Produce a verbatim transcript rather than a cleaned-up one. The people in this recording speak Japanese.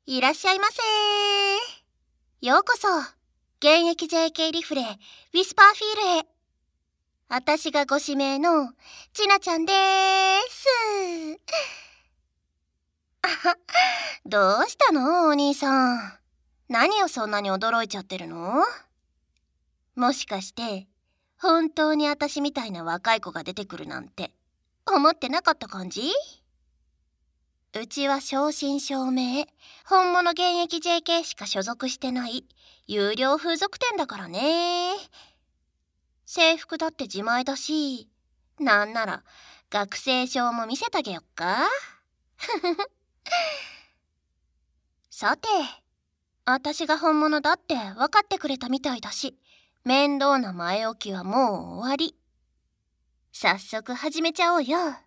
いらっしゃいませ。ようこそ、現役 ジェーケー リフレウィスパーフィールへ。あたしがご指名のちなちゃんでーす。あは、どうしたのお兄さん。何をそんなに驚いちゃってるの？もしかして本当にあたしみたいな若い子が出てくるなんて思ってなかった感じ？うちは正真正銘本物現役 ジェーケー しか所属してない有料風俗店だからね。制服だって自前だし、なんなら学生証も見せてあげよっか。さて、あたしが本物だって分かってくれたみたいだし、面倒な前置きはもう終わり。早速始めちゃおうよ。